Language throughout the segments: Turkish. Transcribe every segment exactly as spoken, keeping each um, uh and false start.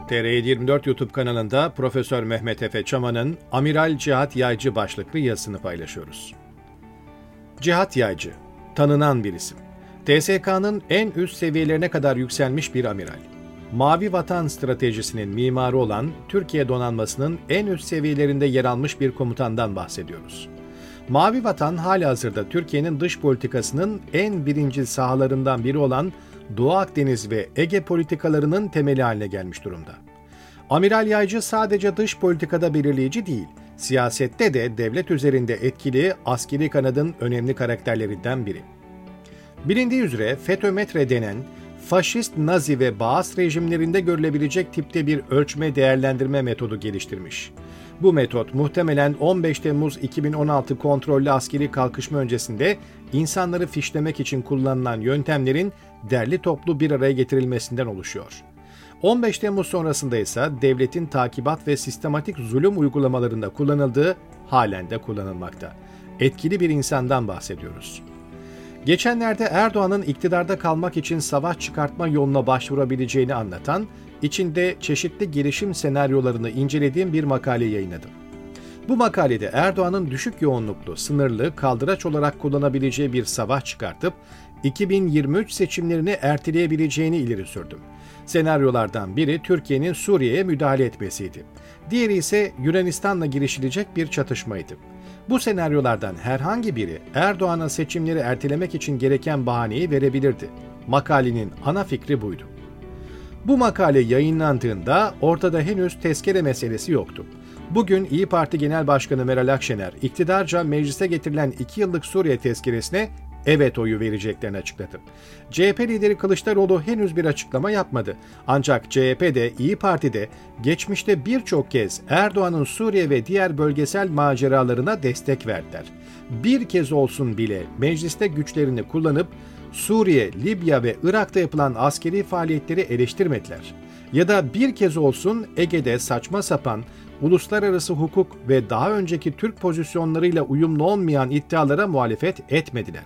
T R yirmi dört YouTube kanalında Profesör Mehmet Efe Çaman'ın Amiral Cihat Yaycı başlıklı yazısını paylaşıyoruz. Cihat Yaycı, tanınan bir isim. T S K'nın en üst seviyelerine kadar yükselmiş bir amiral. Mavi Vatan stratejisinin mimarı olan Türkiye donanmasının en üst seviyelerinde yer almış bir komutandan bahsediyoruz. Mavi Vatan halihazırda Türkiye'nin dış politikasının en birincil sahalarından biri olan Doğu Akdeniz ve Ege politikalarının temeli haline gelmiş durumda. Amiral Yaycı sadece dış politikada belirleyici değil, siyasette de devlet üzerinde etkili askeri kanadın önemli karakterlerinden biri. Bilindiği üzere FETÖ-METRE denen faşist, Nazi ve Baas rejimlerinde görülebilecek tipte bir ölçme değerlendirme metodu geliştirmiş. Bu metot muhtemelen on beş Temmuz iki bin on altı kontrollü askeri kalkışma öncesinde insanları fişlemek için kullanılan yöntemlerin derli toplu bir araya getirilmesinden oluşuyor. on beş Temmuz sonrasında ise devletin takibat ve sistematik zulüm uygulamalarında kullanıldığı halen de kullanılmakta. Etkili bir insandan bahsediyoruz. Geçenlerde Erdoğan'ın iktidarda kalmak için savaş çıkartma yoluna başvurabileceğini anlatan, içinde çeşitli gelişim senaryolarını incelediğim bir makale yayınladım. Bu makalede Erdoğan'ın düşük yoğunluklu, sınırlı, kaldıraç olarak kullanabileceği bir savaş çıkartıp iki bin yirmi üç seçimlerini erteleyebileceğini ileri sürdüm. Senaryolardan biri Türkiye'nin Suriye'ye müdahale etmesiydi. Diğeri ise Yunanistan'la girişilecek bir çatışmaydı. Bu senaryolardan herhangi biri Erdoğan'a seçimleri ertelemek için gereken bahaneyi verebilirdi. Makalenin ana fikri buydu. Bu makale yayınlandığında ortada henüz tezkere meselesi yoktu. Bugün İyi Parti Genel Başkanı Meral Akşener, iktidarca meclise getirilen iki yıllık Suriye tezkeresine evet oyu vereceklerini açıkladı. C H P lideri Kılıçdaroğlu henüz bir açıklama yapmadı. Ancak C H P'de, İyi Parti'de geçmişte birçok kez Erdoğan'ın Suriye ve diğer bölgesel maceralarına destek verdiler. Bir kez olsun bile mecliste güçlerini kullanıp Suriye, Libya ve Irak'ta yapılan askeri faaliyetleri eleştirmediler. Ya da bir kez olsun Ege'de saçma sapan, uluslararası hukuk ve daha önceki Türk pozisyonlarıyla uyumlu olmayan iddialara muhalefet etmediler.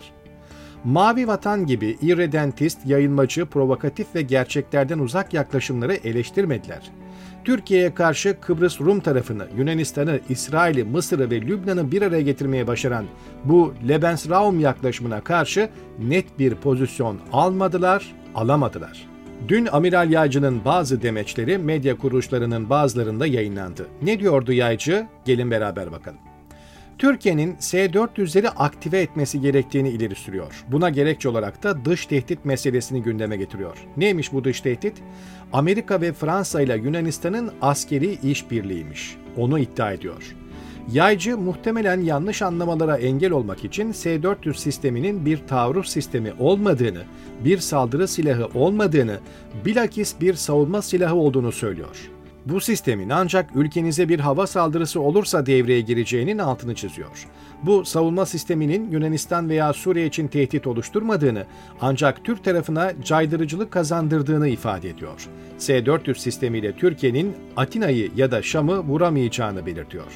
Mavi Vatan gibi irredentist, yayılmacı, provokatif ve gerçeklerden uzak yaklaşımları eleştirmediler. Türkiye'ye karşı Kıbrıs Rum tarafını, Yunanistan'ı, İsrail'i, Mısır'ı ve Lübnan'ı bir araya getirmeye başaran bu Lebensraum yaklaşımına karşı net bir pozisyon almadılar, alamadılar. Dün Amiral Yaycı'nın bazı demeçleri medya kuruluşlarının bazılarında yayınlandı. Ne diyordu Yaycı? Gelin beraber bakalım. Türkiye'nin S dört yüzleri aktive etmesi gerektiğini ileri sürüyor. Buna gerekçe olarak da dış tehdit meselesini gündeme getiriyor. Neymiş bu dış tehdit? Amerika ve Fransa ile Yunanistan'ın askeri işbirliğiymiş. Onu iddia ediyor. Yaycı muhtemelen yanlış anlamalara engel olmak için S dört yüz sisteminin bir taarruz sistemi olmadığını, bir saldırı silahı olmadığını, bilakis bir savunma silahı olduğunu söylüyor. Bu sistemin ancak ülkenize bir hava saldırısı olursa devreye gireceğinin altını çiziyor. Bu savunma sisteminin Yunanistan veya Suriye için tehdit oluşturmadığını, ancak Türk tarafına caydırıcılık kazandırdığını ifade ediyor. S dört yüz sistemiyle Türkiye'nin Atina'yı ya da Şam'ı vuramayacağını belirtiyor.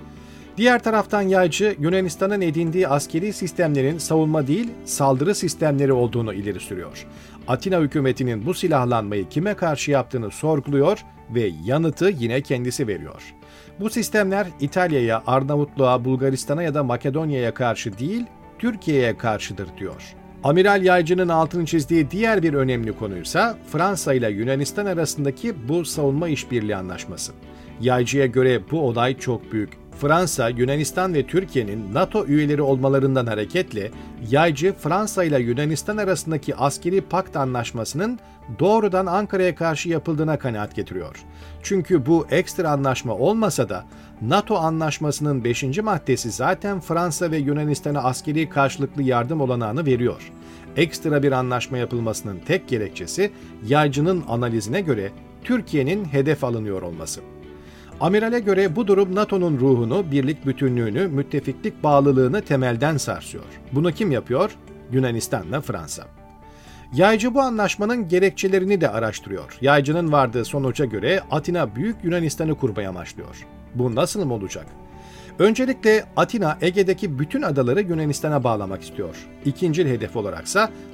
Diğer taraftan Yaycı, Yunanistan'ın edindiği askeri sistemlerin savunma değil, saldırı sistemleri olduğunu ileri sürüyor. Atina hükümetinin bu silahlanmayı kime karşı yaptığını sorguluyor ve yanıtı yine kendisi veriyor. Bu sistemler İtalya'ya, Arnavutluğa, Bulgaristan'a ya da Makedonya'ya karşı değil, Türkiye'ye karşıdır diyor. Amiral Yaycı'nın altını çizdiği diğer bir önemli konuysa Fransa ile Yunanistan arasındaki bu savunma işbirliği anlaşması. Yaycı'ya göre bu olay çok büyük. Fransa, Yunanistan ve Türkiye'nin NATO üyeleri olmalarından hareketle Yaycı, Fransa ile Yunanistan arasındaki askeri pakt anlaşmasının doğrudan Ankara'ya karşı yapıldığına kanaat getiriyor. Çünkü bu ekstra anlaşma olmasa da NATO anlaşmasının beşinci maddesi zaten Fransa ve Yunanistan'a askeri karşılıklı yardım olanağını veriyor. Ekstra bir anlaşma yapılmasının tek gerekçesi Yaycı'nın analizine göre Türkiye'nin hedef alınıyor olması. Amirale göre bu durum NATO'nun ruhunu, birlik bütünlüğünü, müttefiklik bağlılığını temelden sarsıyor. Bunu kim yapıyor? Yunanistan'la Fransa. Yaycı bu anlaşmanın gerekçelerini de araştırıyor. Yaycı'nın vardığı sonuca göre Atina Büyük Yunanistan'ı kurmaya amaçlıyor. Bu nasıl mı olacak? Öncelikle Atina, Ege'deki bütün adaları Yunanistan'a bağlamak istiyor. İkincil hedef olaraksa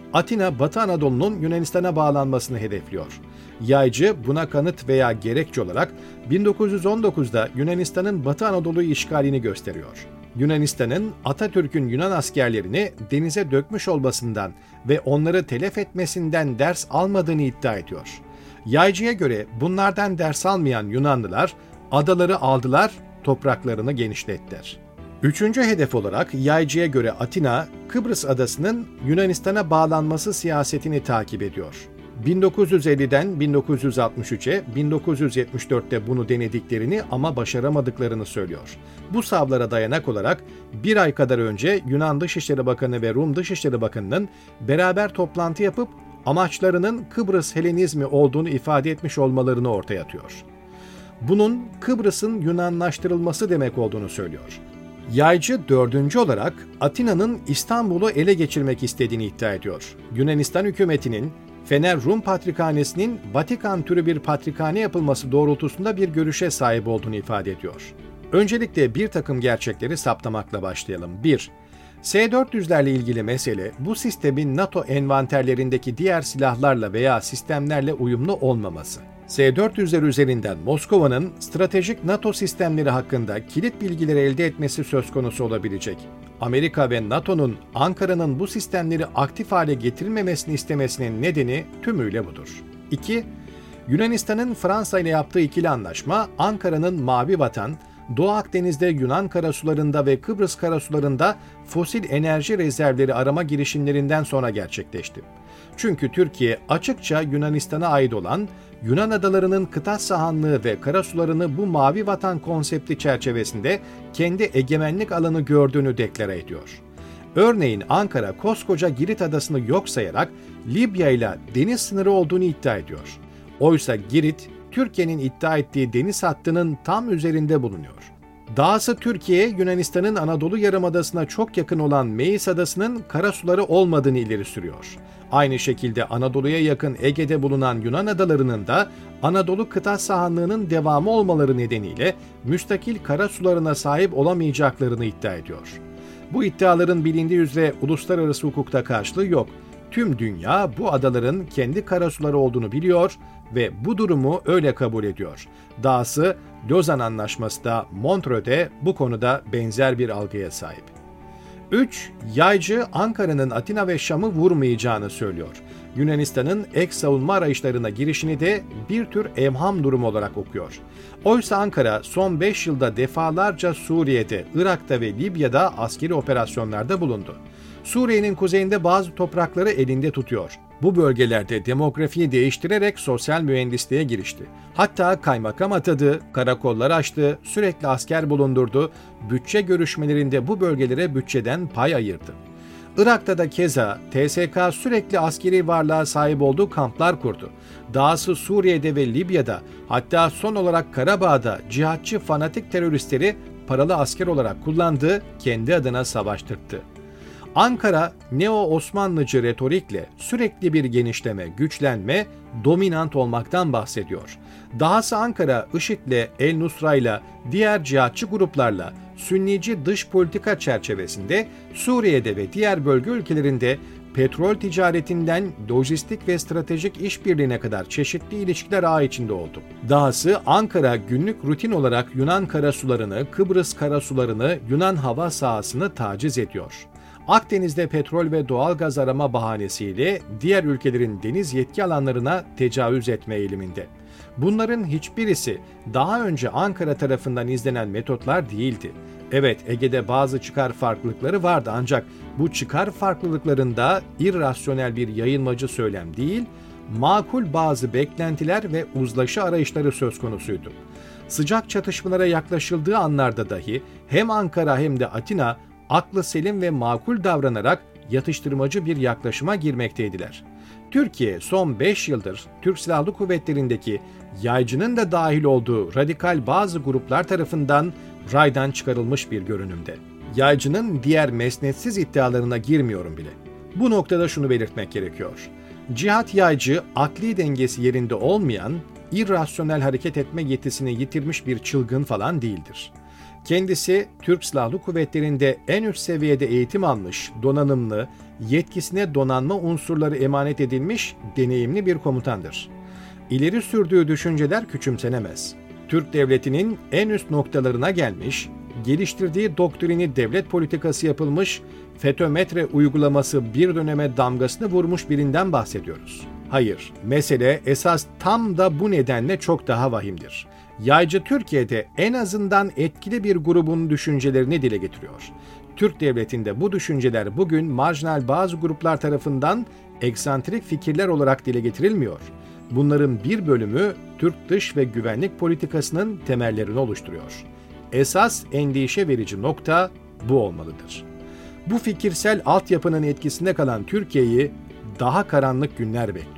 Atina, Batı Anadolu'nun Yunanistan'a bağlanmasını hedefliyor. Yaycı buna kanıt veya gerekçe olarak bin dokuz yüz on dokuzda Yunanistan'ın Batı Anadolu'yu işgalini gösteriyor. Yunanistan'ın Atatürk'ün Yunan askerlerini denize dökmüş olmasından ve onları telef etmesinden ders almadığını iddia ediyor. Yaycı'ya göre bunlardan ders almayan Yunanlılar adaları aldılar, topraklarını genişlettiler. Üçüncü hedef olarak Yaycı'ya göre Atina, Kıbrıs adasının Yunanistan'a bağlanması siyasetini takip ediyor. bin dokuz yüz elliden bin dokuz yüz altmış üçe, bin dokuz yüz yetmiş dörtte bunu denediklerini ama başaramadıklarını söylüyor. Bu savlara dayanak olarak bir ay kadar önce Yunan Dışişleri Bakanı ve Rum Dışişleri Bakanı'nın beraber toplantı yapıp amaçlarının Kıbrıs Helenizmi olduğunu ifade etmiş olmalarını ortaya atıyor. Bunun Kıbrıs'ın Yunanlaştırılması demek olduğunu söylüyor. Yaycı dördüncü olarak Atina'nın İstanbul'u ele geçirmek istediğini iddia ediyor. Yunanistan hükümetinin Fener Rum Patrikhanesi'nin Vatikan türü bir patrikhane yapılması doğrultusunda bir görüşe sahip olduğunu ifade ediyor. Öncelikle bir takım gerçekleri saptamakla başlayalım. bir. S dört yüzlerle ilgili mesele bu sistemin NATO envanterlerindeki diğer silahlarla veya sistemlerle uyumlu olmaması. S dört yüzler üzerinden Moskova'nın stratejik NATO sistemleri hakkında kilit bilgileri elde etmesi söz konusu olabilecek. Amerika ve NATO'nun Ankara'nın bu sistemleri aktif hale getirilmemesini istemesinin nedeni tümüyle budur. iki. Yunanistan'ın Fransa ile yaptığı ikili anlaşma, Ankara'nın Mavi Vatan, Doğu Akdeniz'de Yunan karasularında ve Kıbrıs karasularında fosil enerji rezervleri arama girişimlerinden sonra gerçekleşti. Çünkü Türkiye açıkça Yunanistan'a ait olan Yunan adalarının kıta sahanlığı ve karasularını bu Mavi Vatan konsepti çerçevesinde kendi egemenlik alanı gördüğünü deklare ediyor. Örneğin Ankara koskoca Girit adasını yok sayarak Libya ile deniz sınırı olduğunu iddia ediyor. Oysa Girit, Türkiye'nin iddia ettiği deniz hattının tam üzerinde bulunuyor. Dahası Türkiye, Yunanistan'ın Anadolu Yarımadası'na çok yakın olan Meis Adası'nın karasuları olmadığını ileri sürüyor. Aynı şekilde Anadolu'ya yakın Ege'de bulunan Yunan adalarının da Anadolu kıta sahanlığının devamı olmaları nedeniyle müstakil karasularına sahip olamayacaklarını iddia ediyor. Bu iddiaların bilindiği üzere uluslararası hukukta karşılığı yok. Tüm dünya bu adaların kendi karasuları olduğunu biliyor ve bu durumu öyle kabul ediyor. Dahası Lozan Anlaşması da Montreux'de bu konuda benzer bir algıya sahip. üç. Yaycı Ankara'nın Atina ve Şam'ı vurmayacağını söylüyor. Yunanistan'ın ek savunma arayışlarına girişini de bir tür evham durumu olarak okuyor. Oysa Ankara son beş yılda defalarca Suriye'de, Irak'ta ve Libya'da askeri operasyonlarda bulundu. Suriye'nin kuzeyinde bazı toprakları elinde tutuyor. Bu bölgelerde demografiyi değiştirerek sosyal mühendisliğe girişti. Hatta kaymakam atadı, karakollar açtı, sürekli asker bulundurdu, bütçe görüşmelerinde bu bölgelere bütçeden pay ayırdı. Irak'ta da keza T S K sürekli askeri varlığa sahip olduğu kamplar kurdu. Dahası Suriye'de ve Libya'da, hatta son olarak Karabağ'da cihatçı fanatik teröristleri paralı asker olarak kullandı, kendi adına savaştırdı. Ankara, Neo-Osmanlıcı retorikle sürekli bir genişleme, güçlenme, dominant olmaktan bahsediyor. Dahası Ankara, IŞİD'le, El-Nusra'yla, diğer cihatçı gruplarla Sünnici dış politika çerçevesinde Suriye'de ve diğer bölge ülkelerinde petrol ticaretinden lojistik ve stratejik işbirliğine kadar çeşitli ilişkiler ağı içinde oldu. Dahası Ankara günlük rutin olarak Yunan karasularını, Kıbrıs karasularını, Yunan hava sahasını taciz ediyor. Akdeniz'de petrol ve doğalgaz arama bahanesiyle diğer ülkelerin deniz yetki alanlarına tecavüz etme eğiliminde. Bunların hiçbirisi daha önce Ankara tarafından izlenen metotlar değildi. Evet, Ege'de bazı çıkar farklılıkları vardı ancak bu çıkar farklılıklarında irrasyonel bir yayılmacı söylem değil, makul bazı beklentiler ve uzlaşı arayışları söz konusuydu. Sıcak çatışmalara yaklaşıldığı anlarda dahi hem Ankara hem de Atina aklı selim ve makul davranarak yatıştırmacı bir yaklaşıma girmekteydiler. Türkiye son beş yıldır Türk Silahlı Kuvvetleri'ndeki yaycının da dahil olduğu radikal bazı gruplar tarafından raydan çıkarılmış bir görünümde. Yaycının diğer mesnetsiz iddialarına girmiyorum bile. Bu noktada şunu belirtmek gerekiyor. Cihat Yaycı, akli dengesi yerinde olmayan, irrasyonel hareket etme yetisini yitirmiş bir çılgın falan değildir. Kendisi, Türk Silahlı Kuvvetleri'nde en üst seviyede eğitim almış, donanımlı, yetkisine donanma unsurları emanet edilmiş, deneyimli bir komutandır. İleri sürdüğü düşünceler küçümsenemez. Türk devletinin en üst noktalarına gelmiş, geliştirdiği doktrini devlet politikası yapılmış, FETÖ-METRE uygulaması bir döneme damgasını vurmuş birinden bahsediyoruz. Hayır, mesele esas tam da bu nedenle çok daha vahimdir. Yaycı Türkiye'de en azından etkili bir grubun düşüncelerini dile getiriyor. Türk devletinde bu düşünceler bugün marjinal bazı gruplar tarafından eksantrik fikirler olarak dile getirilmiyor. Bunların bir bölümü Türk dış ve güvenlik politikasının temellerini oluşturuyor. Esas endişe verici nokta bu olmalıdır. Bu fikirsel altyapının etkisinde kalan Türkiye'yi daha karanlık günler bekliyor.